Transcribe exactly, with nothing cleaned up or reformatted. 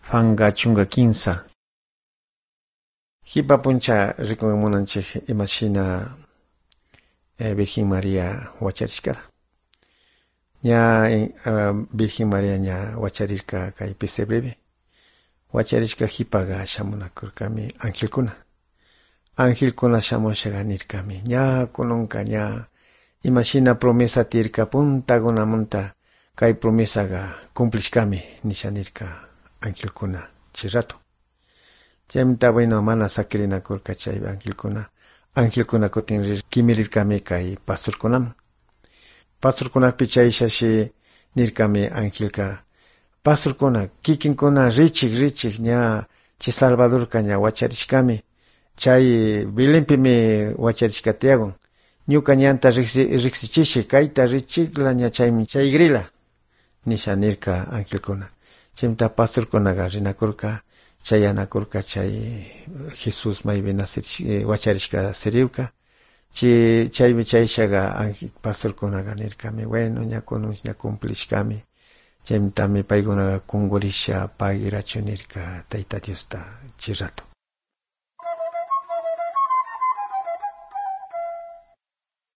Fanga chunga kinsa. Hipa puncha rikumunanchik imashina eh, Virgen María wacharishkara. Ña uh, Virgen María ña wacharirka kay pesebrebe. Wacharishka hipaga shamunakurkami angelkuna. Angelkuna shamushaga nirkami. Ña kununka ña imashina promesa tirka puntaguna munta kay promesaga cumplishkami nishanirka angelkuna chirato. Chemta bueno mana sakirinakurka chay angelkuna. Angelkuna kutin kimirirkami kay pastorkunam. Pastorkunapi chayshashi nirkami angelka. Pastorkuna kikinkuna richik richik ña chi Salvadorka ña wacharishkami. Chay Belenpimi wacharishka tiagon. Ñuka ñanta riksichishi kayta richikla ña chaymi chaygrila. Nisha nirka angelkuna. Chimta pastorkunaga rinakurka. Chayanakurka chay Jesus maybe nasir wacharishka seriuka. Chi chaymi chayshaga pastorkunaga nirkami. Bueno ña kunus ña cumplishkami. Chaymitami paykunaga kungurisha pagirachu nirka Tayta Diosta chirato.